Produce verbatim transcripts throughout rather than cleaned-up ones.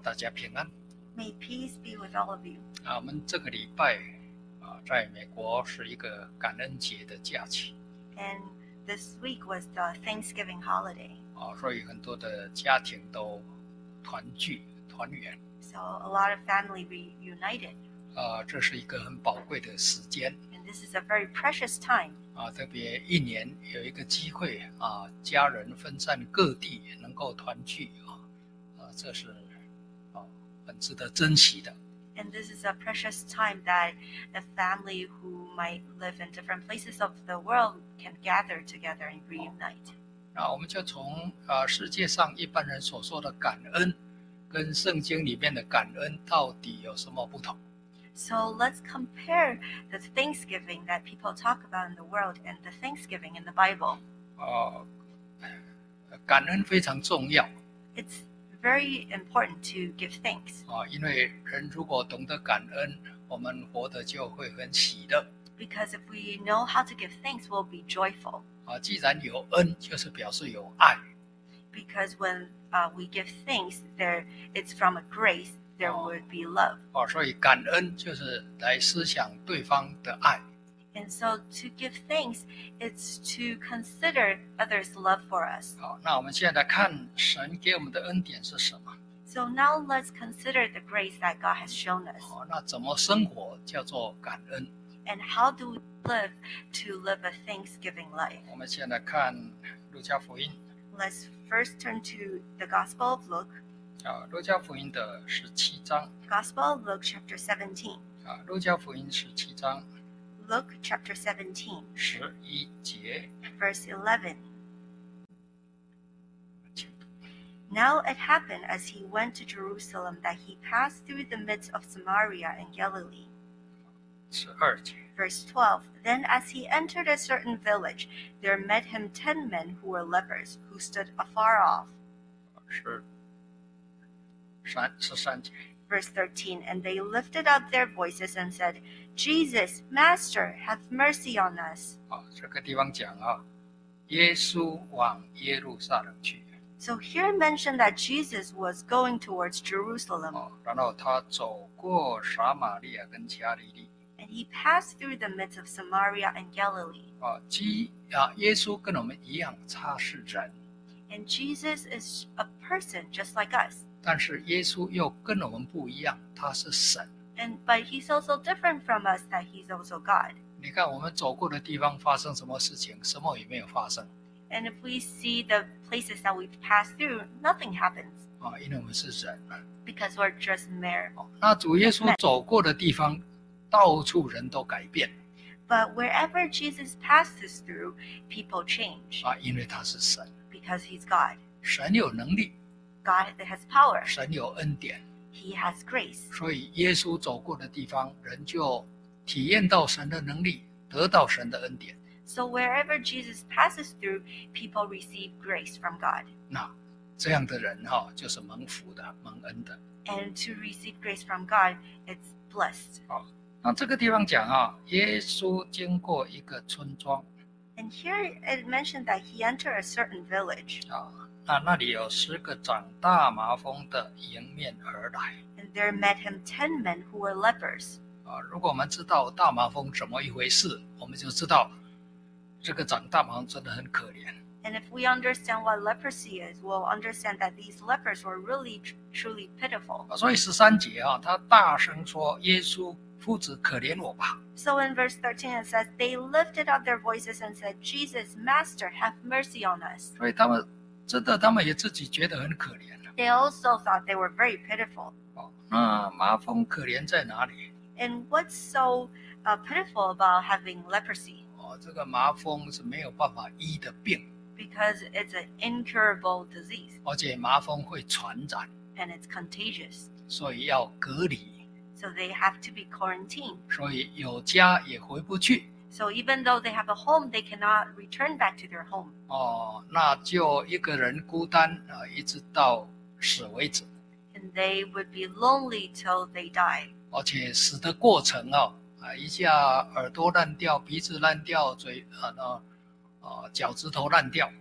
大家平安。 May peace be with all of you. 啊，我们这个礼拜啊，在美国是一个感恩节的假期 And this week was the Thanksgiving holiday. 啊，所以很多的家庭都团聚团圆 So a lot of family reunited. 啊，这是一个很宝贵的时间 And this is a very precious time. 啊，特别一年有一个机会啊，家人分散各地能够团聚啊，啊，这是啊很值得珍惜的。 And this is a precious time that a family who might live in different places of the world can gather together and reunite. 那我们就从啊世界上一般人所说的感恩，跟圣经里面的感恩到底有什么不同？ So let's compare the Thanksgiving that people talk about in the world and the Thanksgiving in the Bible. 啊，感恩非常重要 It's very important to give thanks 啊，因为人如果懂得感恩，我们活得就会很喜乐 because if we know how to give thanks, we'll be joyful. 啊。既然有恩，就是表示有爱 Because when uh, we give thanks, there it's from a grace. There Oh. would be love. 啊，所以感恩就是来思想对方的爱 And so to give thanks, it's to consider others' love for us. 好，那我们现在来看神给我们的恩典是什么？ So now let's consider the grace that God has shown us. 好，那怎么生活叫做感恩？ And how do we live to live a thanksgiving life? 我们先来看路加福音 Let's first turn to the Gospel of Luke. 啊，路加福音的十七章 Gospel of Luke chapter seventeen. 啊，路加福音十七章 Luke chapter seventeen, 十一节。 verse eleven. Now it happened as he went to Jerusalem that he passed through the midst of Samaria and Galilee. 十二节 Verse twelve. Then as he entered a certain village, there met him ten men who were lepers, who stood afar off. 是三十三节 Verse thirteen. And they lifted up their voices and said, Jesus, Master, have mercy on us. 啊，这个地方讲啊，耶稣往耶路撒冷去 So here mentioned that Jesus was going towards Jerusalem, 哦，然后他走过撒玛利亚跟加利利 and he passed through the midst of Samaria and Galilee. 啊，基啊，耶稣跟我们一样，他是人， And Jesus is a person just like us. 但是耶稣又跟我们不一样，他是神。 And but he's also different from us, that he's also God. 你看我们走过的地方发生什么事情，什么也没有发生 And if we see the places that we've passed through, nothing happens 啊，因为我们是人。 because we're just mere. 哦，那主耶稣走过的地方，到处人都改变 But wherever Jesus passes through, people change 啊，因为他是神， because he's God. 神有能力， God has power. 神有恩典， He has grace. 所以耶稣走过的地方，人就体验到神的能力，得到神的恩典。 So wherever Jesus passes through, people receive grace from God. 那这样的人哈、就是蒙福的、蒙恩的。 And to receive grace from God, it's blessed. 那这个地方讲啊，耶稣经过一个村庄 And here it mentioned that he entered a certain village, 啊，那那里有十个长大麻风的迎面而来 and there met him ten men who were lepers. 啊。如果我们知道大麻风怎么一回事，我们就知道这个长大麻风真的很可怜。 And if we understand what leprosy is, we'll understand that these lepers were really tr- truly pitiful. 啊所以十三节啊，他大声说：“耶稣夫子，可怜我吧。 So in verse thirteen it says, they lifted up their voices and said, Jesus, Master, have mercy on us. ” 所以他们真的，他们也自己觉得很可怜了。 They also thought they were very pitiful. 哦，那麻风可怜在哪里？ And what's so uh, pitiful about having leprosy? 哦，这个麻风是没有办法医的病， Because it's an incurable disease 而且麻风会传染， and it's contagious. 所以要隔离， So they have to be quarantined. 所以有家也回不去。 So even though they have a home, they cannot return back to their home. 哦，那就一个人孤单啊，一直到死为止。 And they would be lonely till they die. 而且死的过程啊，啊，一下耳朵烂掉，鼻子烂掉，嘴啊啊啊脚趾头烂掉，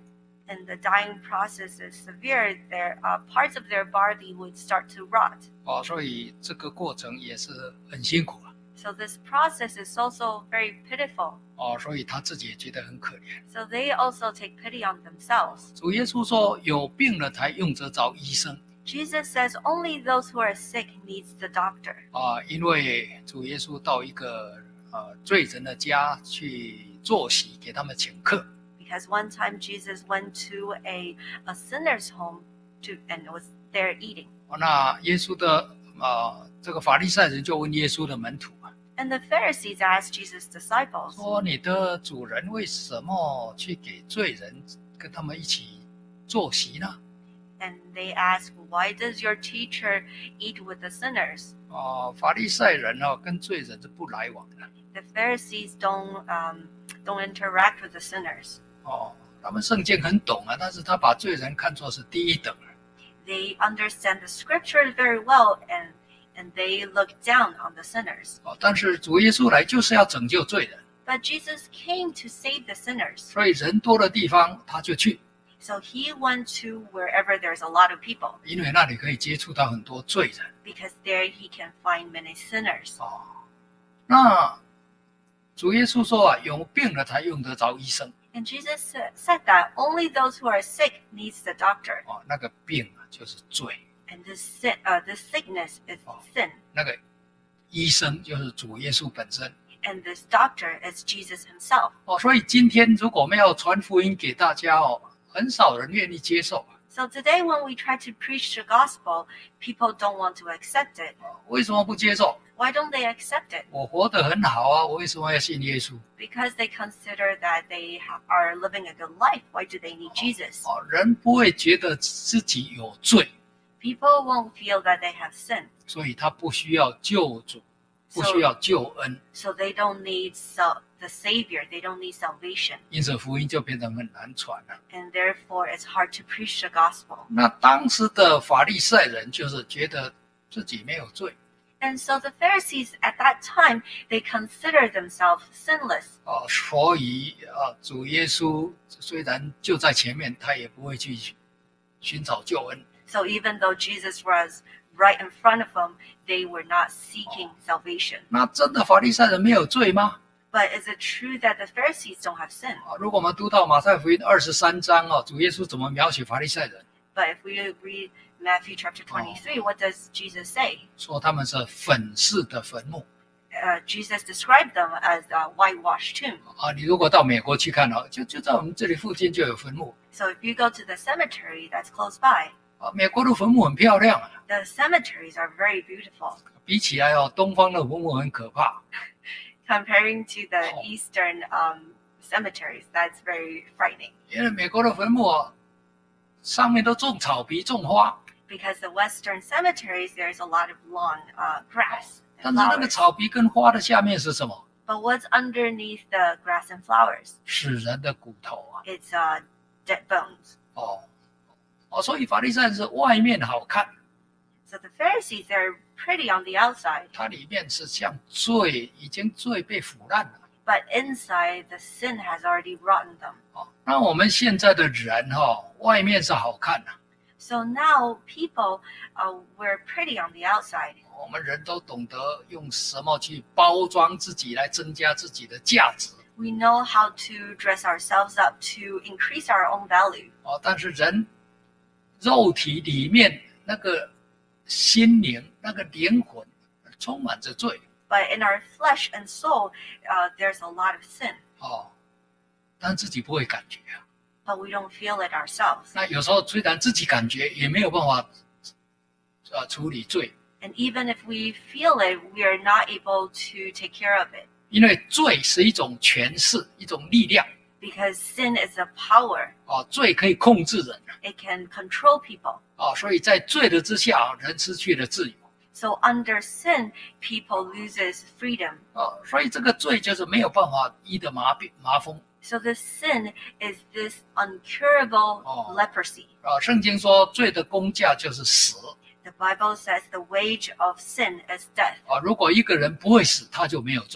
and the dying process is severe, their uh, parts of their body would start to rot. 哦，所以这个过程也是很辛苦啊。 So this process is also very pitiful. 哦，所以他自己也觉得很可怜。 So they also take pity on themselves. 主耶稣说：“有病了才用得着医生。” Jesus says only those who are sick needs the doctor. 啊，因为主耶稣到一个呃罪人的家去坐席，给他们请客。 Because one time Jesus went to a, a sinner's home to and was there eating. 那耶稣的啊、呃、这个法利赛人就问耶稣的门徒啊， And the Pharisees asked Jesus' disciples, 说你的主人为什么去给罪人跟他们一起坐席呢？ and they asked, why does your teacher eat with the sinners? 啊，法利赛人哦跟罪人是不来往的。 The Pharisees don't um, don't interact with the sinners. 哦，他们圣经很懂啊，但是他把罪人看作是第一等。 They understand the scripture very well, and and they look down on the sinners. 哦，但是主耶稣来就是要拯救罪人， But Jesus came to save the sinners. 所以人多的地方他就去， So he went to wherever there's a lot of people, 因为那里可以接触到很多罪人。 because there he can find many sinners. 哦，那主耶稣说啊，有病了才用得着医生。 And Jesus sa- said that only those who are sick needs the doctor. 哦，那个病啊就是罪， And this sin, uh, this sickness is sin. 那个医生就是主耶稣本身。 And this doctor is Jesus himself. 哦，所以今天如果我们要传福音给大家哦，很少人愿意接受。 So today when we try to preach the gospel, people don't want to accept it. 哦，为什么不接受？ Why don't they accept it? 我活得很好啊，我为什么要信耶稣？ Because they consider that they ha- are living a good life. Why do they need Jesus? 哦，人不会觉得自己有罪， People won't feel that they have sin. 所以他不需要救主，不需要救恩， So they don't need sal- the Savior. They don't need salvation. 因此福音就变得很难传了。 And therefore it's hard to preach the gospel. 那当时的法利赛人就是觉得自己没有罪。 And so the Pharisees at that time, they consider themselves sinless. 哦，所以啊，主耶稣虽然就在前面，他也不会去寻找救恩。 So even though Jesus was right in front of them, they were not seeking salvation. 那真的法利赛人没有罪吗？ But is it true that the Pharisees don't have sin? 啊，如果我们读到马太福音二十三章哦，主耶稣怎么描写法利赛人？ But if we read Matthew chapter twenty-three, what does Jesus say? 说他们是粉饰的坟墓 Uh, Jesus described them as a whitewashed tomb. 啊！你如果到美国去看哦，就就在我们这里附近就有坟墓 So if you go to the cemetery that's close by, 啊。美国的坟墓很漂亮啊， the cemeteries are very beautiful. 比起来哦，东方的坟墓很可怕。 Comparing to the Oh. eastern um, cemeteries, that's very frightening. 因为美国的坟墓哦，上面都种草皮、种花， Because the western cemeteries, there's a lot of lawn, uh, grass, 但 and 是那个 flowers. 草皮跟花的下面是什么？ But what's underneath the grass and flowers? 死人的骨头啊！ It's uh, dead bones. 哦哦，所以法利赛人是外面好看， So the Pharisees, they're pretty on the outside, 它里面是像罪，已经罪被腐烂了。 but inside, the sin has already rotten them. 哦，那我们现在的人哈、哦，外面是好看的、 So now people, uh, we're pretty on the outside. 我们人都懂得用什么去包装自己，来增加自己的价值。 We know how to dress ourselves up to increase our own value. 哦，但是人肉体里面那个心灵、那个灵魂充满着罪。 But in our flesh and soul, uh, there's a lot of sin, 哦，但自己不会感觉啊。 but we don't feel it ourselves. 那有时候虽然自己感觉，也没有办法呃处理罪， And even if we feel it, we are not able to take care of it, 因为罪是一种权势，一种力量。 because sin is a power. 哦，罪可以控制人 It can control people. 哦，所以在罪的之下，人失去了自由。 So under sin, people loses freedom. 哦，所以这个罪就是没有办法医的麻痹麻风。 So the sin is this uncurable Oh. leprosy. 啊，圣经说罪的工价就是死。 The Bible says the wage of sin is death. 啊，如果一个人不会死，他就没有罪。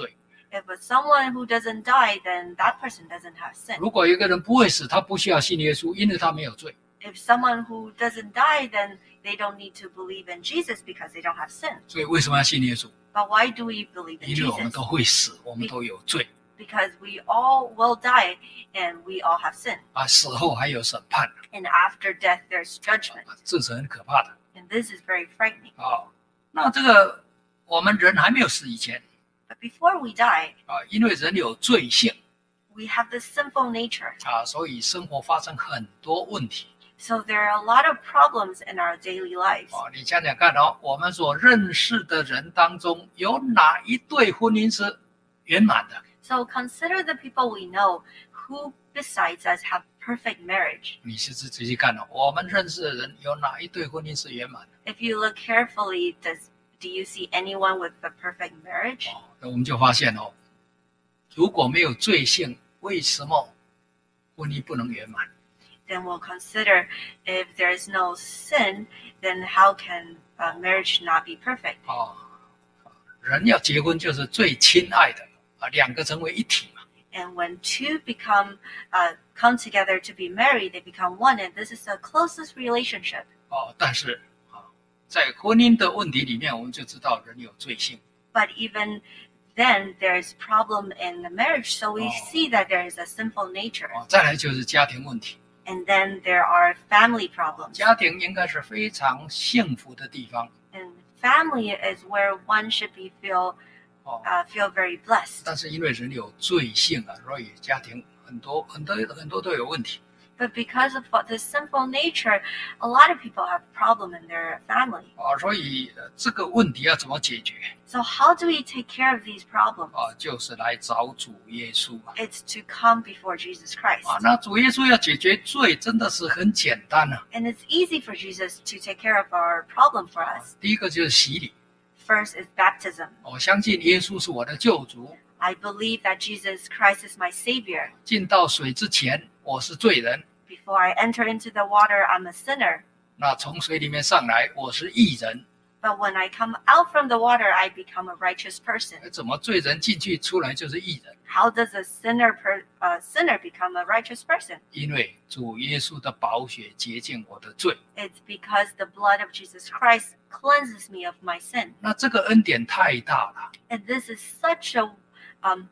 If it's someone who doesn't die, then that person doesn't have sin. 如果一个人不会死，他不需要信耶稣，因为他没有罪。 If someone who doesn't die, then they don't need to believe in Jesus because they don't have sin. 所以为什么要信耶稣？ But why do we believe in 因为我们 Jesus? 都会死，我们都有罪 Because we all will die and we all have sin. 啊，死后还有审判， And after death, there's judgment. 啊这是很可怕的 And this is very frightening. 啊。那这个我们人还没有死以前 But before we die, 啊，因为人有罪性 we have this sinful nature. 啊，所以生活发生很多问题 So there are a lot of problems in our daily lives. 啊。你想想看哦，我们所认识的人当中，有哪一对婚姻是圆满的？ So consider the people we know who besides us have perfect marriage. 你是仔细看哦，我们认识的人有哪一对婚姻是圆满的？ If you look carefully, does do you see anyone with a perfect marriage? 哦，那我们就发现哦，如果没有罪性，为什么婚姻不能圆满？ Then we'll consider if there is no sin, then how can uh, marriage not be perfect? 哦，人要结婚就是最亲爱的啊，两个成为一体嘛。 And when two become uh, come together to be married, they become one, and this is the closest relationship. 哦，但是啊，在婚姻的问题里面，我们就知道人有罪性。 But even then, there's problem in the marriage, so we Oh. see that there is a sinful nature. 哦，再来就是家庭问题。 And then there are family problems. 家庭应该是非常幸福的地方 And family is where one should be feel 哦， uh, feel very blessed. 但是因为人有罪性啊，所以家庭很多很多很多都有问题。 But because of what this sinful nature, a lot of people have problem in their family. 啊，所以呃这个问题要怎么解决 So how do we take care of these problems? 啊？就是来找主耶稣啊。 It's to come before Jesus Christ. 啊，那主耶稣要解决罪，真的是很简单啊。 And it's easy for Jesus to take care of our problem for us. 第一个就是洗礼， First is baptism. 我相信耶稣是我的救主。 I believe that Jesus Christ is my Savior. 进到水之前，我是罪人； Before I enter into the water, I'm a sinner. 那从水里面上来，我是义人。 But when I come out from the water, I become a righteous person. 怎么罪人进去出来就是义人？ How does a sinner per, uh, sinner become a righteous person? 因为主耶稣的宝血洁净我的罪。 It's because the blood of Jesus Christ cleanses me of my sin. 那这个恩典太大了 And this is such a um,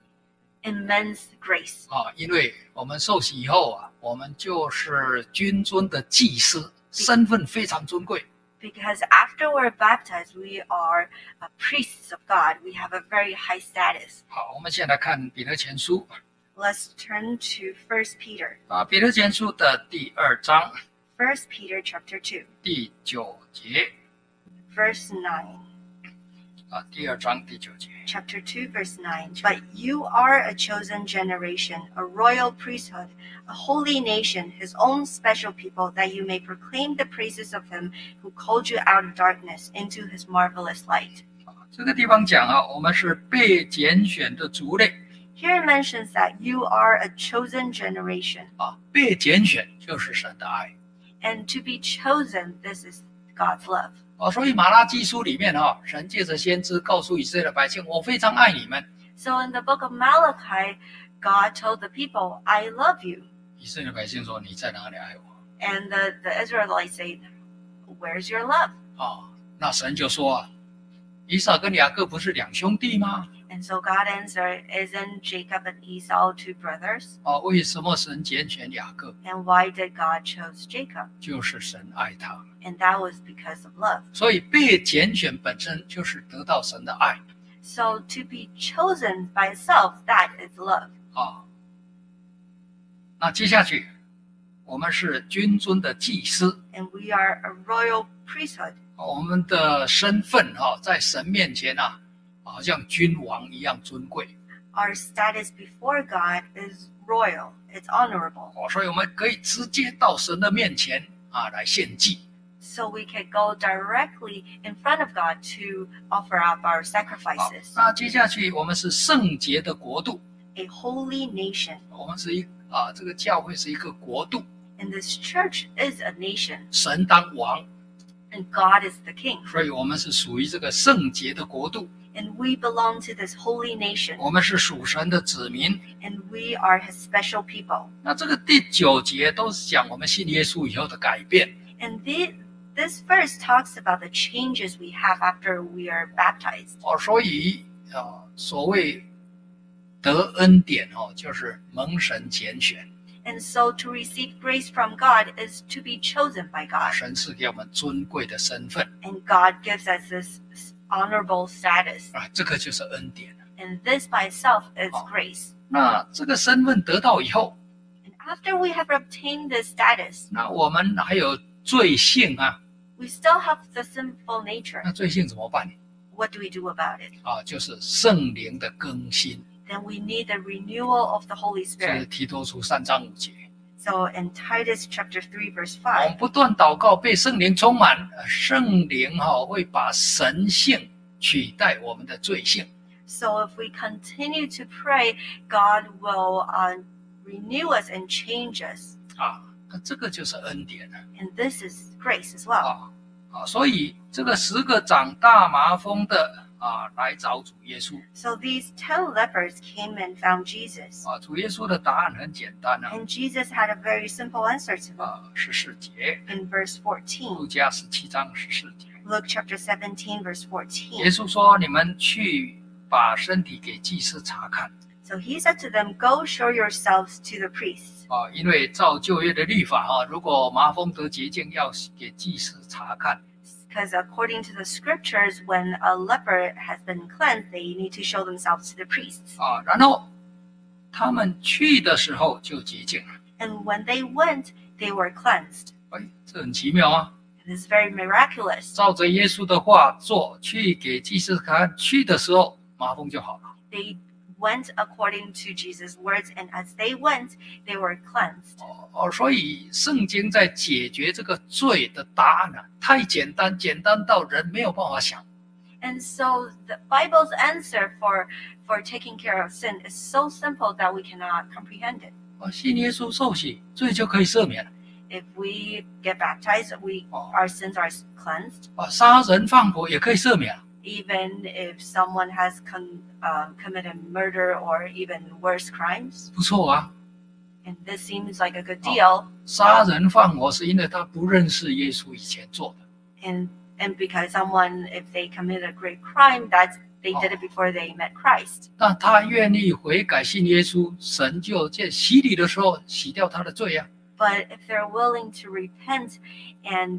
immense grace. 啊！因为我们受洗以后啊，我们就是君尊的祭司，身份非常尊贵。 Because after we're baptized, we are uh, priests of God. We have a very high status. 好，我们现在看彼得前书 Let's turn to First Peter. 啊，彼得前书的第二章 First Peter chapter two, 第九节 verse nine. 啊，第二章第九节。 Chapter two, verse nine. But you are a chosen generation, a royal priesthood, a holy nation, his own special people, that you may proclaim the praises of him who called you out of darkness into his marvelous light. 这个地方讲啊，我们是被拣选的族类 Here it mentions that you are a chosen generation. 啊，被拣选就是神的爱 And to be chosen, this is God's love. 啊，所以马拉基书里面啊，神借着先知告诉以色列的百姓，我非常爱你们。 So in the book of Malachi, God told the people, I love you. 以色列百姓说：“你在哪里爱我 And the, the Israelites say, where's your love? 啊？”那神就说啊，以撒跟雅各不是两兄弟吗？ And so God answered, isn't Jacob and Esau two brothers? 啊，为什么神拣选雅各？ And why did God choose Jacob? 就是神爱他， And that was because of love. 所以被拣选本身就是得到神的爱 So to be chosen by itself, that is love. 啊。那接下去，我们是君尊的祭司。 And we are a royal priesthood. 我们的身份哈、啊，在神面前啊，好像君王一样尊贵 Our status before God is royal. It's honorable. 哦，所以我们可以直接到神的面前啊来献祭 So we can go directly in front of God to offer up our 好 sacrifices. 那接下去我们是圣洁的国度， A holy nation. 我们是一啊，这个教会是一个国度， And this church is a nation. 神当王， And God is the king. 所以我们是属于这个圣洁的国度 And we belong to this holy nation. 我们是属神的子民。 And we are his special people. 那这个第九节都是讲我们信耶稣以后的改变。 And the, this verse talks about the changes we have after we are baptized. 哦，所以啊，所谓得恩典哦，就是蒙神拣选。 And so to receive grace from God is to be chosen by 啊， God. 神赐给我们尊贵的身份 And God gives us this honorable status. 啊，这个就是恩典。 And this by itself is Oh. grace. 那这个身份得到以后， And after we have obtained this status, 那我们还有罪性啊， we still have the sinful nature. 那罪性怎么办？ What do we do about it? 啊，就是圣灵的更新。 Then we need the renewal of the Holy 是 Spirit. 提多书三章五节。 So in Titus chapter three verse 我们 five, 不断祷告，被圣灵充满，呃圣灵哈、哦、会把神性取代我们的罪性。 so if we continue to pray, God will uh, renew us and change us. 啊，那这个就是恩典了 And this is grace as well. 啊啊！所以这个十个长大麻风的啊来找主耶稣 So these ten lepers came and found Jesus. 啊，主耶稣的答案很简单啊 And Jesus had a very simple answer to them. 啊，十四节， In verse 路 fourteen, 加十七章十四节， Luke chapter seventeen verse 耶 fourteen. 稣说：“你们去把身体给祭司查看 So he said to them, Go show yourselves to the priests. 啊，因为照旧约的律法啊，如果麻风得洁净，要给祭司查看。” Because according to the scriptures, when a leper has been cleansed, they need to show themselves to the priests. 啊，然后他们去的时候就洁净了。 And when they went, they were cleansed. 哎，这很奇妙啊！ It is very miraculous. 照着耶稣的话做，去给祭司看，去的时候麻风就好了。 They went according to Jesus' words, and as they went, they were cleansed. 哦哦，所以圣经在解决这个罪的答案呢、啊，太简单，简单到人没有办法想。 And so the Bible's answer for, for taking care of sin is so simple that we cannot comprehend it. 啊，信耶稣受洗，罪就可以赦免了。 If we get baptized, we Oh. our sins are cleansed. 啊，杀人放火也可以赦免了。 Even if someone has con, um, committed murder or even worse crimes. 不错啊， And this seems like a good deal. 杀人放火是因为他不认识耶稣以前做的。 And and because someone, if they commit a great crime, that's they did it before they met Christ. 那他愿意悔改信耶稣，神就在洗礼的时候洗掉他的罪啊。 But if they're willing to repent and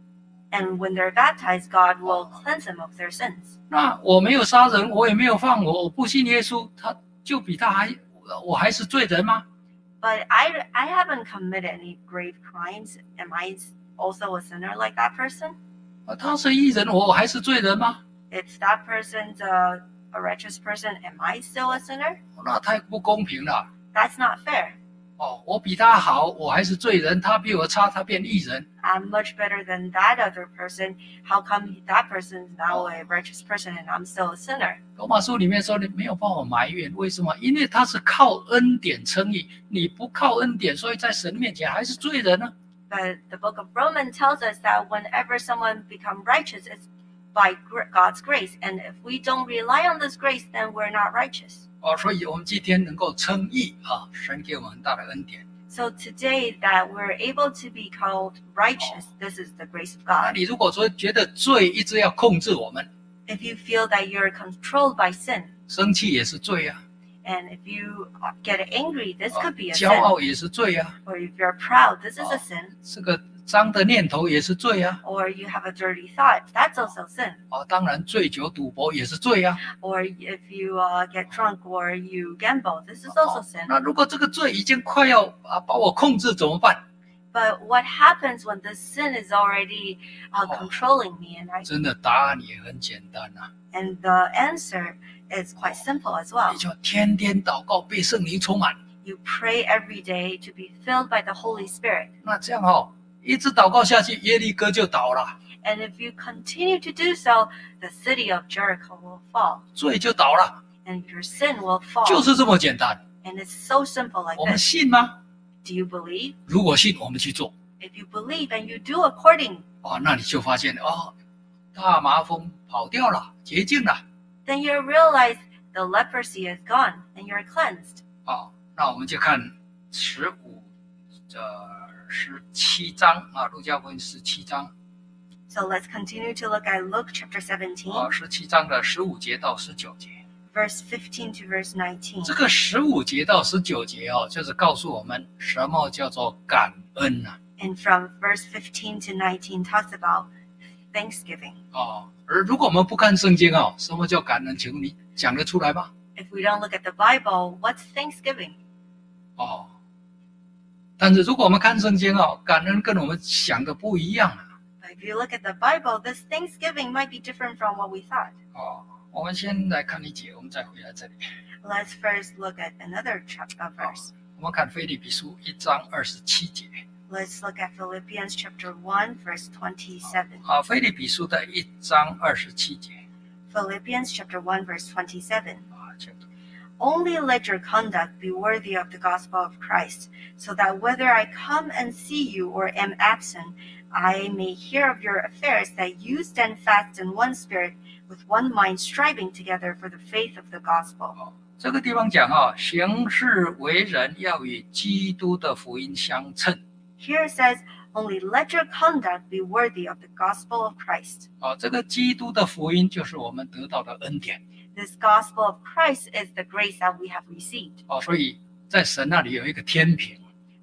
and when they're baptized, God will cleanse them of their sins. 那我没有杀人，我也没有放火，我不信耶稣，他就比他还，我还是罪人吗？ But I, I haven't committed any grave crimes. Am I also a sinner like that person? 啊，他是义人，我还是罪人吗？ If that person's a, a righteous person, am I still a sinner? 那太不公平了。 That's not fair. 哦，我比他好，我还是罪人；他比我差，他变义人。 I'm much better than that other person. How come that person's now a righteous person and I'm still a sinner? 罗马书里面说，你没有办法埋怨，为什么？因为他是靠恩典称义，你不靠恩典，所以在神面前还是罪人呢。 But the book of Romans tells us that whenever someone becomes righteous, it's by gr- God's grace. And if we don't rely on this grace, then we're not righteous. 哦，所以我们今天能够称义啊，神给我们很大的恩典。 So today that we're able to be called righteous, this is the grace of 那 God. 你如果说觉得罪一直要控制我们， If you feel that you're controlled by sin, 生气也是罪啊， and if you get angry, this 啊 could be a 骄 sin. 傲也是罪啊， Or if you're proud, this is a Oh. sin. 这个脏的念头也是罪啊。 Or you have a dirty thought, that's also sin. 啊，当然醉酒赌博也是罪啊。 Or if you uh, get drunk or you gamble, this is also 哦 sin. 那如果这个罪已经快要啊把我控制怎么办？ But what happens when the sin is already uh, Oh. controlling me? And I 真的答案也很简单啊， and the answer is quite simple as well. 你就天天祷告，被圣灵充满。 You pray every day to be filled by the Holy Spirit. 那这样哦，一直祷告下去，耶利哥就倒了， And if you continue to do so, the city of Jericho will fall 罪就倒了， and your sin will fall. 就是这么简单。 And it's so simple like 我们 this. 信吗？ Do you believe? 如果信，我们去做。 If you believe and you do according, 哦，那你就发现哦，大麻风跑掉了，洁净了。 then you realize the leprosy is gone and you're cleansed. 好，那我们就看十五呃十七章啊，路加福音十七章。 So let's continue to look at Luke chapter seventeen, 啊，十七章的十五节到十九节。 verse fifteen to verse nineteen. 这个十五节到十九节哦，就是告诉我们什么叫做感恩啊。 And from verse fifteen to nineteen talks about thanksgiving. 哦，而如果我们不看圣经哦，什么叫感恩？请问你讲得出来吗？ If we don't look at the Bible, what's thanksgiving? 哦，但是如果我们看圣经哦，感恩跟我们想的不一样啊。 But if you look at the Bible, this thanksgiving might be different from what we thought. 哦，我们先来看一节，我们再回来这里。 Let's first look at another chapter verse. 我们看腓立比书一章二十七节。 Let's look at Philippians chapter one, verse twenty-seven. 啊，腓立比书的一章二十七节。 Philippians chapter one, verse twenty-seven. 啊，请读。 Only let your conduct be worthy of the gospel of Christ, so that whether I come and see you or am absent, I may hear of your affairs, that you stand fast in one spirit, with one mind, striving together for the faith of the gospel. 这个地方讲啊，行事为人要与基督的福音相称。 Here it says, only let your conduct be worthy of the gospel of Christ. 啊，这个基督的福音就是我们得到的恩典。 This gospel of Christ is the grace that we have received. 哦，所以在神那里有一个天平，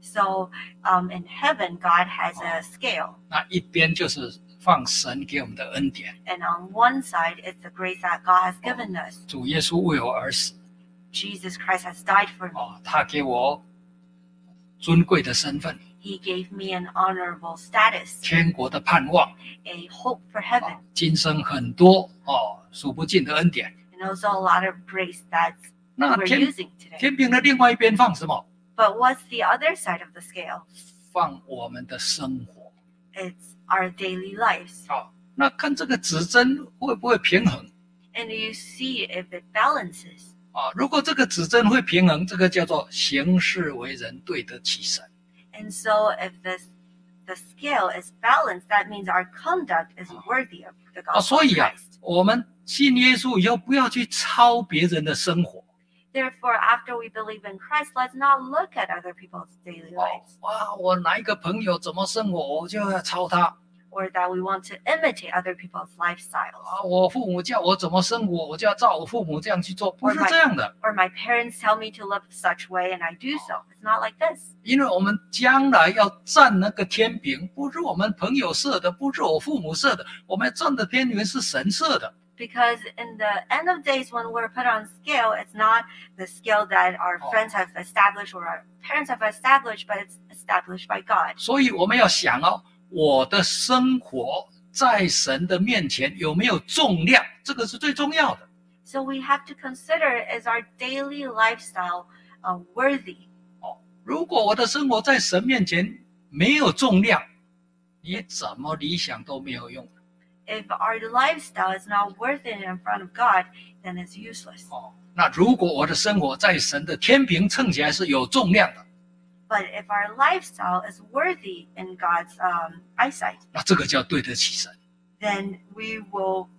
So um, in heaven, God has a scale. 那一边就是放神给我们的恩典。 And on one side, it's the grace that God has given us. 主耶稣为我而死， Jesus Christ has died for me. 哦，他给我尊贵的身份， He gave me an honorable status, 天国的盼望， a hope for heaven, 哦，今生很多哦数不尽的恩典。 and also a lot of grace that 那 we're 天 using today. 天平的另外一边放什么？ But what's the other side of the scale? 放我们的生活。 It's our daily lives. 好，那看这个指针会不会平衡 And you see if it balances. 啊？如果这个指针会平衡，这个叫做行事为人对得起神。 And so if this the scale is balanced, that means our conduct is worthy of the 啊， gospel 所 of 以啊 Christ.， 我们信耶稣以后，不要去抄别人的生活。 Therefore, after we believe in Christ, let's not look at other people's daily 哦 lives, 哇，我哪一个朋友怎么生活，我就要抄他。 or that we want to imitate other people's lifestyles. 啊，我父母叫我怎么生活，我就要照我父母这样去做，不是这样的。 Or my parents tell me to live such way and I do so. It's not like this. 因为我们将来要站那个天平，不是我们朋友设的，不是我父母设的，我们站的天平是神设的。 Because in the end of days, when we're put on scale, it's not the scale that our Oh. friends have established or our parents have established, but it's established by God. 所以我们要想哦，我的生活在神的面前有没有重量，这个是最重要的。 So we have to consider, is our daily lifestyle uh, worthy? 如果我的生活在神面前没有重量，你怎么理想都没有用。 If our lifestyle is not worthy in front of God, then it's useless. 哦，那如果我的生活在神的天平称起来是有重量的， But if our lifestyle is worthy in God's um, eyesight, 那这个叫对得起神 then we will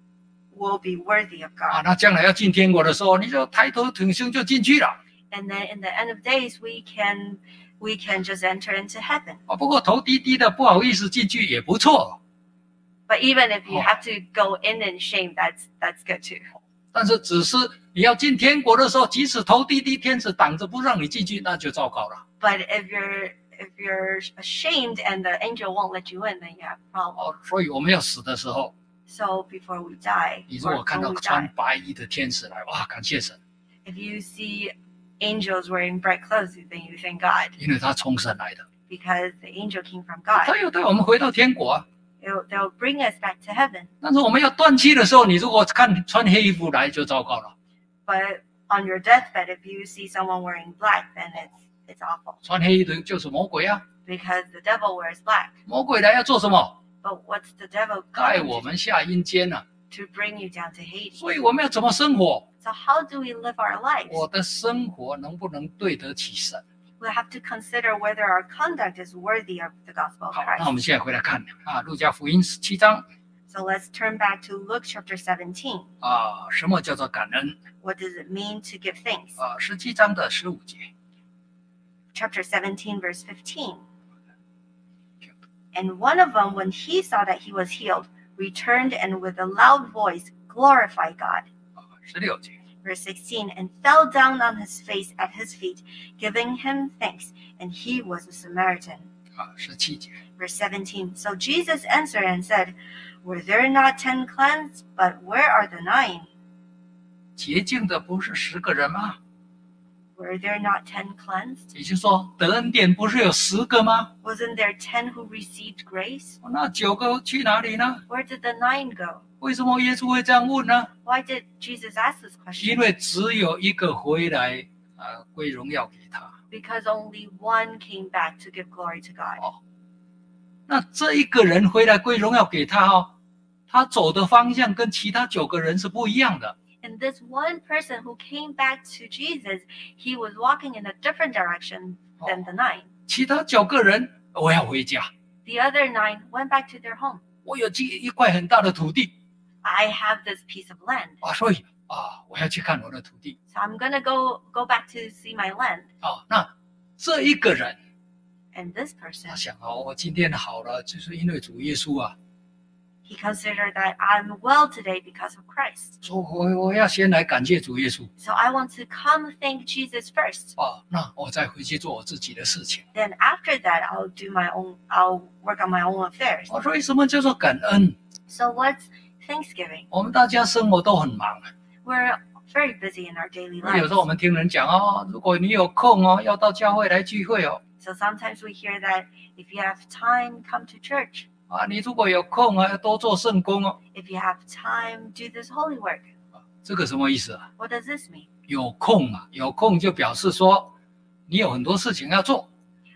will be worthy of 啊。 God. 那将来要进天国的时候，你就抬头挺胸就进去了 And then in the end of days, we can we can just enter into heaven. 啊。不过头低低的不好意思进去也不错， But even if you Oh. have to go in in shame, that's that's good too. 但是只是你要进天国的时候，即使头低低，天使挡着不让你进去，那就糟糕了。 But if you're if you're ashamed and the angel won't let you in, then you have a problem. 哦，所以我们要死的时候， So before we die, 你如 or 果看 when 到 we 穿 die, 白衣的天使来，哇，感谢神， if you see angels wearing bright clothes, then you thank God 因为他从神来的， because the angel came from 他 God. 又带我们回到天国啊。 It'll, they'll bring us back to heaven. 但是我们要断气的时候，你如果看穿黑衣服来，就糟糕了。 But on your deathbed, if you see someone wearing black, then it's it's awful 穿黑衣服就是魔鬼啊， because the devil wears black. 魔鬼来要做什么？ But what's the devil 带 coming 我 to, 们下阴间啊。 to bring you down to Hades? 所以我们要怎么生活？ So how do we live our lives? 我的生活能不能对得起神？ We have to consider whether our conduct is worthy of the gospel of 好，那我 Christ. 们现在回来看啊，路加福音十七章。 So let's turn back to Luke chapter seventeen. 啊，什么叫做感恩？ What does it mean to give thanks? 啊，十七章的十五节。 Chapter seventeen, verse fifteen. And one of them, when he saw that he was healed, returned and with a loud voice glorified God. 啊，十六节。 Verse sixteen, and fell down on his face at his feet, giving him thanks, and he was a Samaritan. 啊，十七节。 Verse seventeen, so Jesus answered and said, Were there not ten cleansed, but where are the nine? 洁净的不是十个人吗？ Were there not ten cleansed? 也就是说，得恩典不是有十个吗？ Wasn't there ten who received grace? 那九个去哪里呢？ Where did the nine go? 为什么耶稣会这样问呢？ Why did Jesus ask this 因 question? 为只有一个回来，啊，归荣耀给他。 Because only one came back to give glory to God. 那这一个人回来归荣耀给他哦，他走的方向跟其他九个人是不一样的。 And this one person who came back to Jesus, he was walking in a different direction than the nine. 其他九个人，我要回家， The other nine went back to their home. 我有这一块很大的土地 I have this piece of land, 啊，所以啊，我要去看我的土地 so I'm going to go go back to see my land. 啊。那这一个人， And this person, 他想哦，我今天好了，就是因为主耶稣啊， he considered that I'm well today because of Christ. 说我我要先来感谢主耶稣 So I want to come thank Jesus first. 啊，那我再回去做我自己的事情。 Then after that, I'll do my own, I'll work on my own affairs. 我说为什么叫做感恩？ So what's Thanksgiving? 我们大家生活都很忙。 We're very busy in our daily 有 lives. 时候我们听人讲哦，如果你有空哦，要到教会来聚会哦。 So sometimes we hear that if you have time, come to church. 啊，你如果有空啊，要多做圣工哦。 If you have time, do this holy work. 这个什么意思啊？ What does this mean? 有空啊，有空就表示说你有很多事情要做，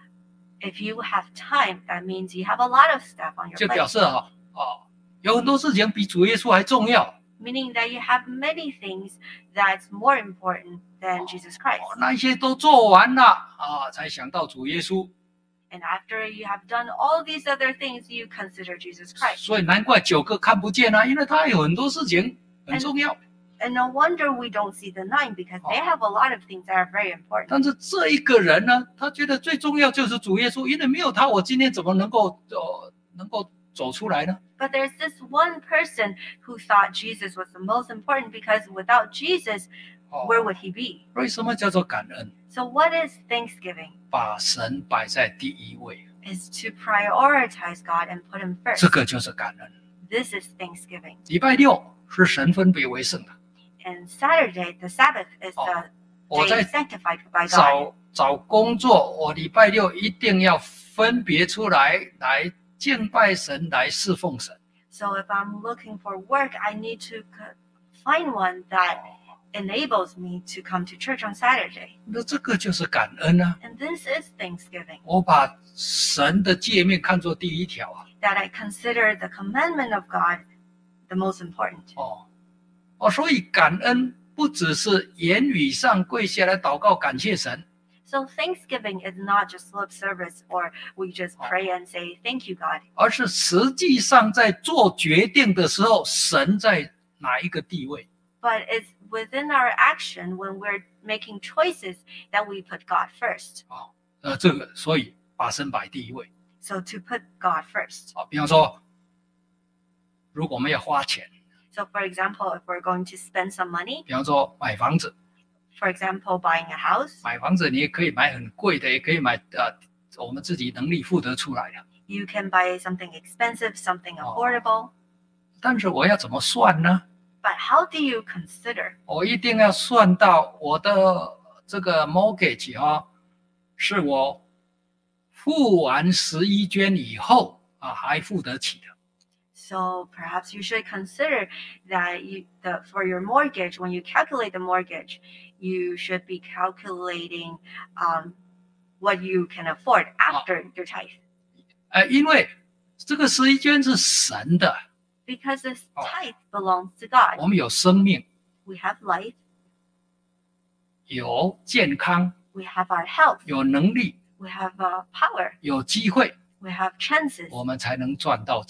If you have time, that means you have a lot of stuff on your 就表 plate. 示啊，哦，有很多事情比主耶稣还重要。 Meaning that you have many things that's more important than Jesus Christ. 哦，那一些都做完了啊，才想到主耶稣。 And after you have done all these other things, you consider Jesus Christ. 所以难怪九个看不见啊，因为他有很多事情很重要。 And no wonder we don't see the nine because they have a lot of things that are very important. 但是这一个人呢，他觉得最重要就是主耶稣，因为没有他，我今天怎么能够呃能够走出来呢？ But there's this one person who thought Jesus was the most important because without Jesus, 哦， where would he be? 为什么叫做感恩？ So what is Thanksgiving? 把神摆在第一位， Is to prioritize God and put him 这 first. 个就是感恩。 This is Thanksgiving. 礼拜六是神分别为圣的。 And Saturday, the Sabbath, is the 我 day 在 sanctified by God. 找找工作，我礼拜六一定要分别出来，来敬拜神，来侍奉神。 So if I'm looking for work, I need to c- find one that enables me to come to church on Saturday. 那这个就是感恩啊！ And this is Thanksgiving, 我把神的诫命看作第一条啊。 that I consider the commandment of God the most important. 哦哦，所以感恩不只是言语上跪下来祷告感谢神， So Thanksgiving is not just lip service or we just pray and say, thank you, God. 而是实际上在做决定的时候，神在哪一个地位？ But it's within our action when we're making choices that we put God first. 哦，呃，这个所以把神摆第一位 So to put God first. 啊。比方说，如果我们要花钱， So for example, if we're going to spend some money, 比方说买房子， for example, buying a house, 买房子你也可以买很贵的，也可以买呃我们自己能力付得出来的。 you can buy something expensive, something Oh. affordable. 但是我要怎么算呢？ But how do you consider? 我一定要算到我的这个 mortgage 啊，是我付完十一捐以后啊还付得起的。 So perhaps you should consider that you, the, for your mortgage, when you calculate the mortgage, you should be calculating um, what you can afford after your tithe. 呃，因为这个十一捐是神的， Because this Oh. tithe belongs to God. 我们有生命， We have life, 有健康， we have our health, 有能力， we have uh, power, 有机会， we have chances, 我们才能赚到钱。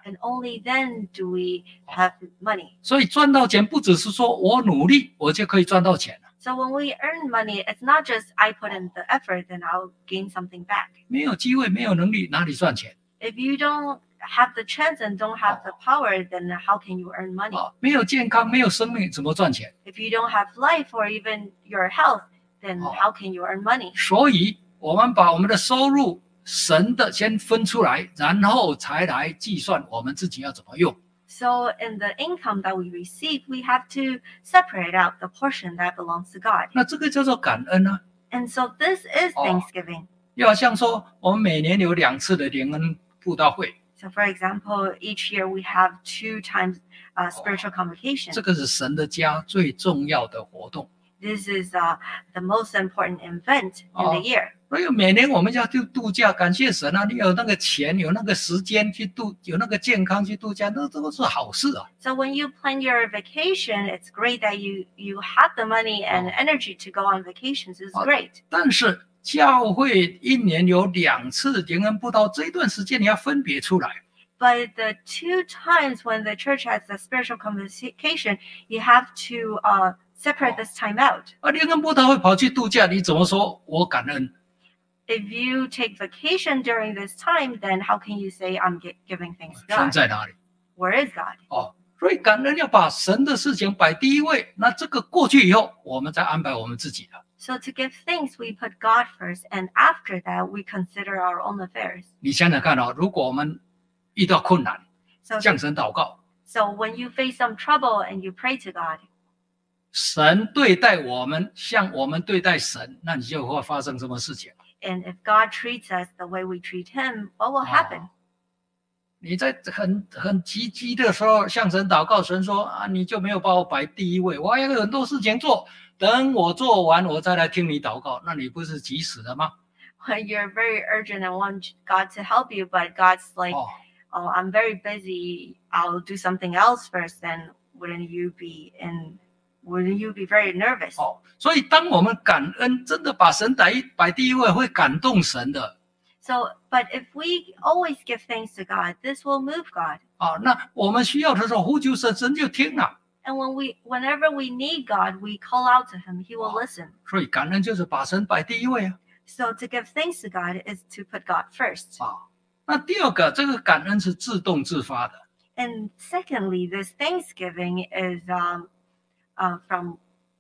and only then do we have money. 所以赚到钱不只是说我努力我就可以赚到钱了。 So when we earn money, it's not just I put in the effort and I'll gain something back. 没有机会没有能力哪里赚钱？ If you don't have the chance and don't have the power, then how can you earn money? 啊，没有健康没有生命怎么赚钱？ If you don't have life or even your health, then how can you earn money? 所以我们把我们的收入神的先分出来，然后才来计算我们自己要怎么用。 So in the income that we receive, we have to separate out the portion that belongs to God. 那这个叫做感恩啊。 And so this is Oh. Thanksgiving. 又好像说我们每年有两次的联恩布道会， So for example, each year we have two times uh, spiritual convocation. 这个是神的家最重要的活动。 This is uh, the most important event in Oh. the year. 所以每年我们要去度假，感谢神啊！你有那个钱，有那个时间去度，有那个健康去度假，那都是好事啊。 So when you plan your vacation, it's great that you you have the money and energy to go on vacations. It's Oh. great. 但是教会一年有两次联恩布道，这一段时间你要分别出来。 But the two times when the church has the spiritual convocation, you have to uh, separate this time out. 啊，联恩布道会跑去度假，你怎么说我感恩？ If you take vacation during this time, then how can you say I'm gi- giving thanks to 神 God? 在哪里？ Where is God? 哦，所以感恩要把神的事情摆第一位。那这个过去以后，我们再安排我们自己的。 So to give thanks, we put God first, and after that, we consider our own affairs. 你想想看哦，如果我们遇到困难， So, 向神祷告， so when you face some trouble and you pray to God, 神对待我们像我们对待神，那你就会发生什么事情？ and if God treats us the way we treat Him, what will happen? 哦你在很很急急的时候向神祷告，神说啊，你就没有把我摆第一位，我还有很多事情做，等我做完我再来听你祷告，那你不是急死了吗？ When you're very urgent and want God to help you, but God's like, 哦， oh, I'm very busy. I'll do something else first. Then wouldn't you be in? Wouldn't you be very nervous? 哦，所以当我们感恩，真的把神摆摆第一位，会感动神的 So, but if we always give thanks to God, this will move God. 啊。那我们需要的时候呼求神，神就听了。 And when we, whenever we need God, we call out to Him. He will listen. 所以感恩就是把神摆第一位啊。 So to give thanks to God is to put God first. 啊，那第二个，这个感恩是自动自发的。 And secondly, this Thanksgiving is um, uh, from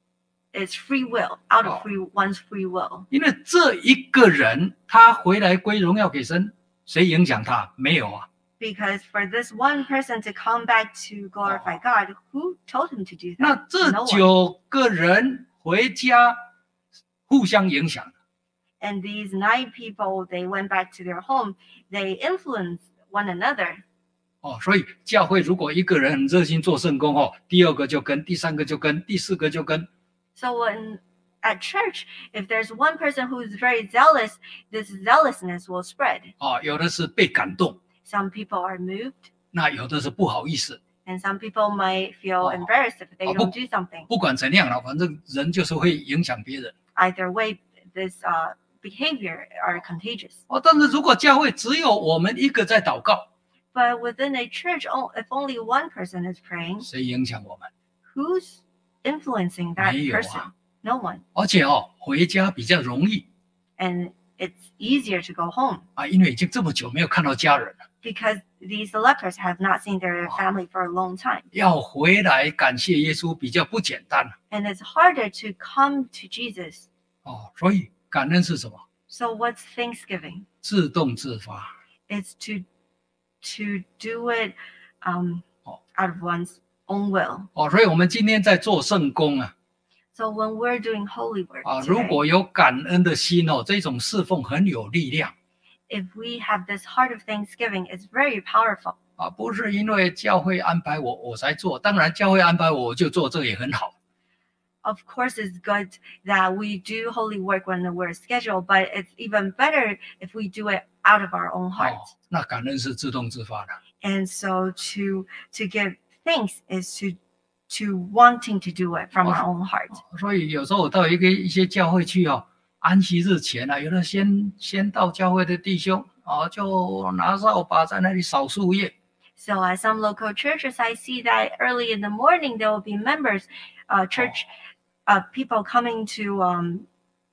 is free will, out of free one's free will. 因为这一个人他回来归荣耀给神，谁影响他？没有啊。 Because for this one person to come back to glorify God, who told him to do 那 that? 这 No one. 九个人回家互相影响。 And these nine people, they went back to their home. They influenced one another. 哦，所以教会如果一个人很热心做圣工哦，第二个就跟，第三个就跟，第四个就跟。 So when at church, if there's one person who's very zealous, this zealousness will spread. 哦，有的是被感动， Some people are moved, 那有的是不好意思。 and some people might feel Oh. embarrassed if they Oh, don't bu- do something. 不管怎样了，反正人就是会影响别人。 Either way, this uh, behavior are contagious. 哦，但是如果教会只有我们一个在祷告， But within a church, o- if only one person is praying, 谁影响我们？ who's influencing that 没有啊。 person? No one. 而且哦，回家比较容易 And it's easier to go home 啊，因为已经这么久没有看到家人了， because these lepers have not seen their family for a long time. 要回来感谢耶稣比较不简单 And it's harder to come to Jesus. 哦。所以感恩是什么？ So what's Thanksgiving? 自动自发 It's to to do it um, Oh. out of one's own will. 哦。所以我们今天在做圣工啊 So when we're doing holy work, 啊，如 today, 果有感恩的心哦，这种侍奉很有力量 if we have this heart of Thanksgiving, it's very powerful. 啊，不是因为教会安排我我才做，当然教会安排我我就做，这个也很好。 Of course, it's good that we do holy work when we're scheduled, but it's even better if we do it out of our own 哦 heart. 那感恩是自动自发的 And so to to give thanks is to to wanting to do it from our own heart. 所以有时候我到一个一些教会去哦，安息日前啊，有的先先到教会的弟兄哦，就拿扫把在那里扫树叶。 So at some local churches, I see that early in the morning there will be members, uh, church, uh, people coming to um,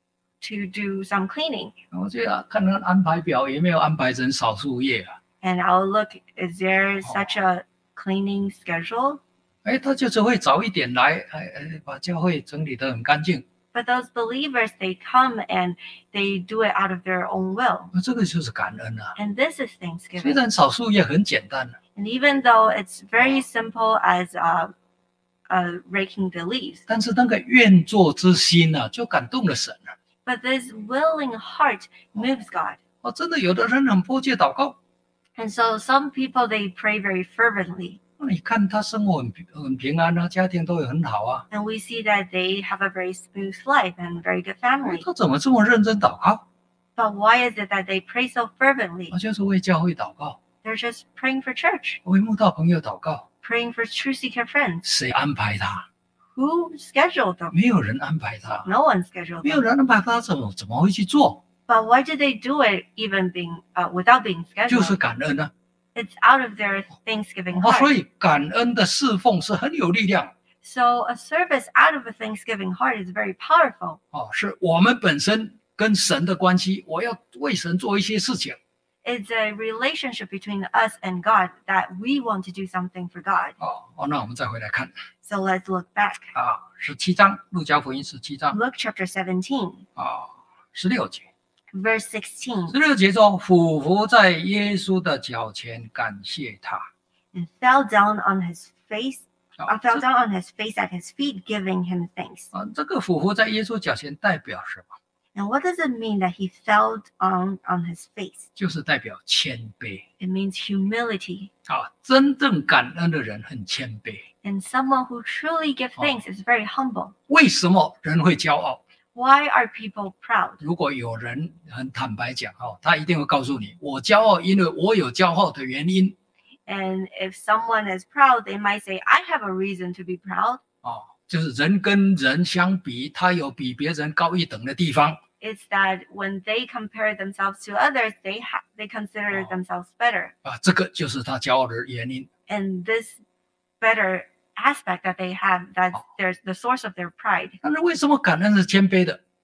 to do some cleaning. 我就要看看安排表有没有安排成少数业啊。 And I'll look, is there such a cleaning schedule? 哎，他就是会早一点来，哎哎，把教会整理得很干净。 But those believers, they come and they do it out of their own will. 那这个就是感恩啊。 And this is 虽 Thanksgiving. 然少数业很简单， And even though it's very simple as uh, uh, raking the leaves, 但是那个愿做之心啊，就感动了神啊。 but this willing heart moves God. 哦，真的有的人很迫切祷告， And so some people, they pray very fervently. 那你看他生活很很平安啊，家庭都有很好啊， And we see that they have a very smooth life and very good 哎 family. 他怎么这么认真祷告？ But why is it that they pray so fervently? 我就是为教会祷告， They're just praying for church, 为慕道朋友祷告。 praying for true seeker friends. 谁安排他？ Who scheduled them? 没有人安排他， No one scheduled 没有 them. 人安排他，怎么怎么会去做？ But why did they do it even being uh, without being 就是 scheduled? 感恩啊。 It's out of their Thanksgiving 哦，所 heart. 以感恩的侍奉是很有力量 So a service out of a Thanksgiving heart is very powerful. 哦，是我们本身跟神的关系，我要为神做一些事情。 It's a relationship between us and God that we want to do something for God. 哦哦，那我们再回来看 So let's look back. 啊，十七章路加福音十七章 Luke chapter seventeen, 啊，十六节， verse sixteen. 十六节中，俯伏在耶稣的脚前，感谢他。 And fell down on his face, 啊 uh, fell down on his face at his feet, giving him thanks. 啊，这个俯伏在耶稣脚前代表什么？ And what does it mean that he fell on on his face? 就是代表谦卑 It means humility. 啊，真正感恩的人很谦卑。 And someone who truly gives thanks is very humble. 为什么人会骄傲？ Why are people proud? 如果有人很坦白讲哦，他一定会告诉你，我骄傲，因为我有骄傲的原因 And if someone is proud, they might say, I have a reason to be proud. 哦，就是人跟人相比，他有比别人高一等的地方 It's that when they compare themselves to others, they ha- they consider Oh. themselves better. 啊，这个就是他骄傲的原因。 And this better aspect that they have, that's Oh. there's the source of their pride. 但是为什么感恩是谦卑的？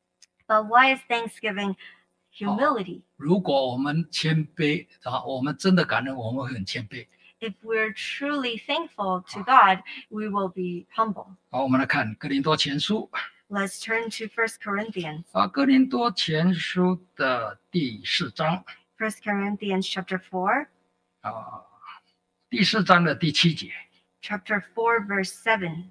But why is Thanksgiving humility? 如果我们谦卑啊，我们真的感恩，我们会很谦卑。 If we're truly thankful to God, we will be humble. 好，我们来看哥林多前书 Let's turn to First Corinthians. 啊，哥林多前书的第四章 First Corinthians chapter four, 啊，第四章的第七节。 chapter four, verse seven.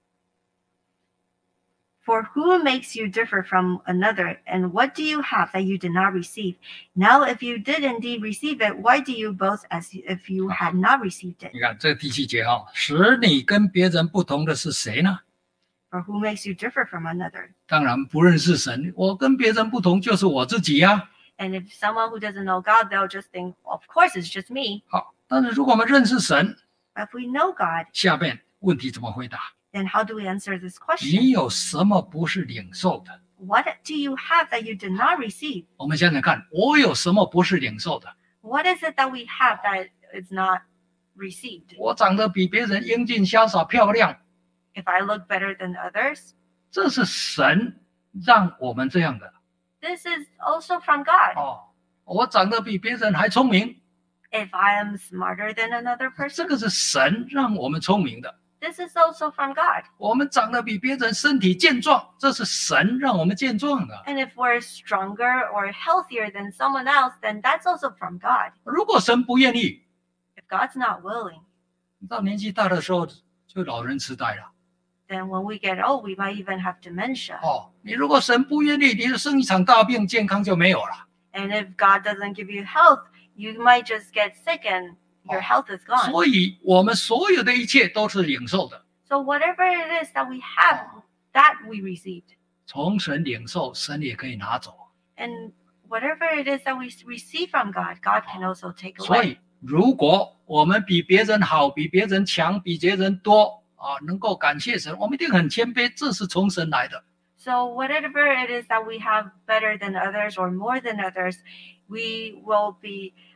For who makes you differ from another, and what do you have that you did not receive? Now, if you did indeed receive it, why do you boast as if you had not received it? 你看这第七节哈、哦，使你跟别人不同的是谁呢？ For who makes you differ from another? 当然不认识神，我跟别人不同就是我自己呀、 And if someone who doesn't know God, they'll just think, of course, it's just me. 好，但是如果我们认识神， But if we know God, 下面问题怎么回答？ then how do we answer this 你 question? 有什么不是领受的？ What do you have that you did not receive? 我们想想看，我有什么不是领受的？ What is it that we have that is not received? 我长得比别人英俊潇洒漂亮， If I look better than others, 这是神让我们这样的 this is also from God. 哦。我长得比别人还聪明， If I am smarter than another 这 person, 个是神让我们聪明的。 this is also from God. 我们长得比别人身体健壮，这是神让我们健壮的。 And if we're stronger or healthier than someone else, then that's also from God. 如果神不愿意， If God's not willing, 到年纪大的时候就老人痴呆了。 then when we get old, we might even have dementia. 哦，你如果神不愿意，你就生一场大病，健康就没有了。 And if God doesn't give you health, you might just get sick and your health is gone. 所以，我们所有的一切都是领受的， So whatever it is that we have, that we received. 从神领受，神也可以拿走。 And whatever it is that we receive from God, God can also take 所 away. 以，如果我们比别人好，比别人强，比别人多啊，能够感谢神，我们一定很谦卑，这是从神来的。 So whatever it is that we have better than others or more than others, we will be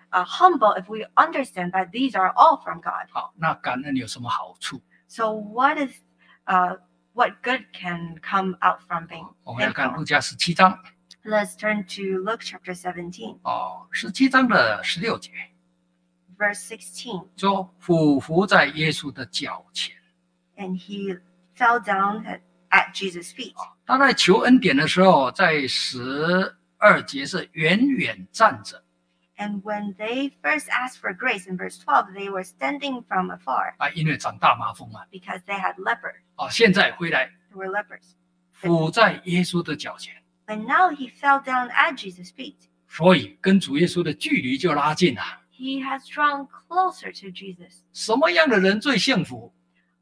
uh, humble if we understand that these are all from God. 好，那感恩有什么好处？ So what is uh, what good can come out from being 我们要看 thankful? 路加十七章 Let's turn to Luke chapter seventeen, 哦，十七章的十六节 verse sixteen. 说，俯伏在耶稣的脚前。 And he fell down at, at Jesus' feet. 他在求恩典的时候，在十二节是远远站着 And when they first asked for grace in verse twelve, they were standing from afar 啊，因为长大麻风啊， because they had leper. 啊，现在回来 They were lepers. 伏在耶稣的脚前， But now he fell down at Jesus' feet. 所以跟主耶稣的距离就拉近了。 He has drawn closer to Jesus. 什么样的人最幸福？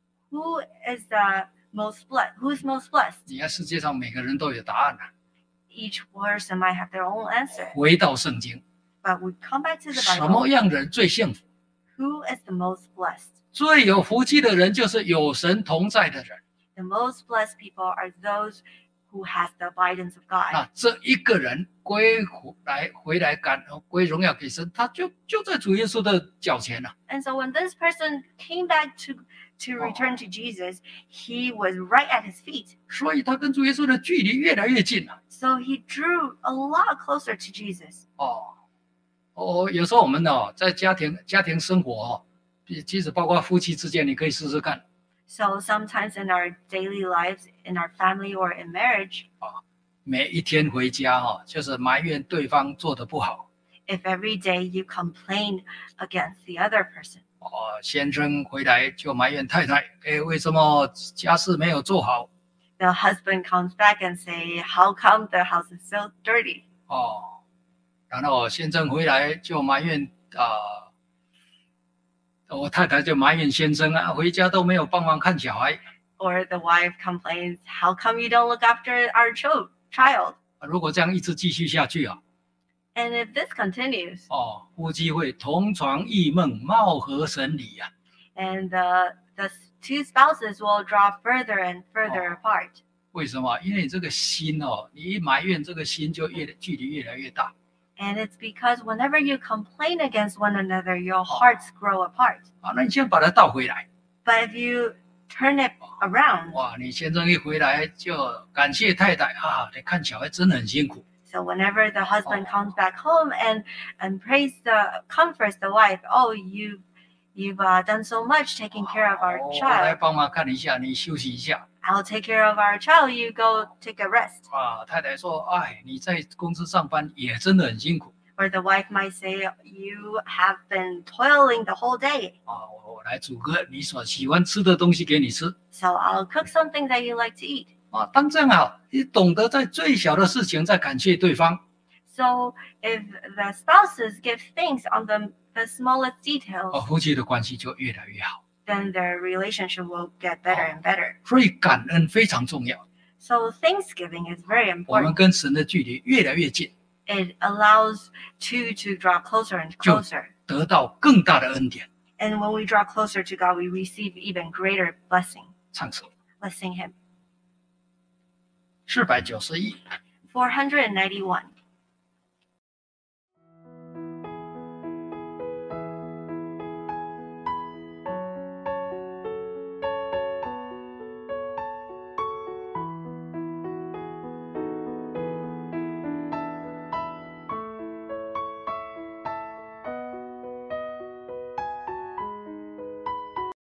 Who is the most blessed? Who is most blessed? 你看世界上每个人都有答案啊。 Each person might have their own answer. 回到圣经， But we come back to the 什 Bible. 么样的人最幸福？ Who is the most blessed? 最有福气的人就是有神同在的人。 The most blessed people are those who has the abidance of God. 那这一个人归来回来感归荣耀给神，他就就在主耶稣的脚前了、 And so when this person came back to to return to Jesus, he was right at his feet. 所以他跟主耶稣的距离越来越近了。 So he drew a lot closer to Jesus. 哦，哦，有时候我们哦，在家庭家庭生活哦，即使包括夫妻之间，你可以试试看。 So sometimes in our daily lives, in our family or in marriage, 每一天回家哦，就是埋怨对方做的不好。 if every day you complain against the other person, 哦，先生回来就埋怨太太，哎，为什么家事没有做好？ the husband comes back and say, how come the house is so dirty? 哦，然后先生回来就埋怨啊、呃，我太太就埋怨先生啊，回家都没有帮忙看小孩。 Or the wife complains, how come you don't look after our cho- child? 如果这样一直继续下去啊， And if this continues, 哦，夫妻会同床异梦，貌合神离呀、 and the, the two spouses will draw further and further apart. 为什么？因为你这个心哦，你一埋怨，这个心就越距离越来越大。 And it's because whenever you complain against one another, your hearts grow apart. 啊，那你先把它倒回来。 But if you turn it around, 哇，你先生一回来就感谢太太啊，你看小孩真的很辛苦。 so whenever the husband comes back home and and praise the comforts the wife, oh, you you've uh, done so much taking care of our 哦我来 child. 帮忙看一下，你休息一下。 I'll take care of our child. You go take a rest. 啊，太太说，哎，你在公司上班也真的很辛苦 Or the wife might say, you have been toiling the whole day. 啊，我我来煮个你所喜欢吃的东西给你吃 So I'll cook something that you like to eat. 啊。当这样啊，你懂得在最小的事情在感谢对方 So if the spouses give thanks on the, the smallest details, 哦，夫妻的关系就越来越好。 then their relationship will get better and better. 所以感恩非常重要， So Thanksgiving is very 我们 important. 跟神的距离越来越近， It allows two to draw closer and closer. 得到更大的恩典。 And when we draw closer to God, we receive even greater blessing. 唱首 Let's sing him. 四百九十一。 four hundred ninety-one.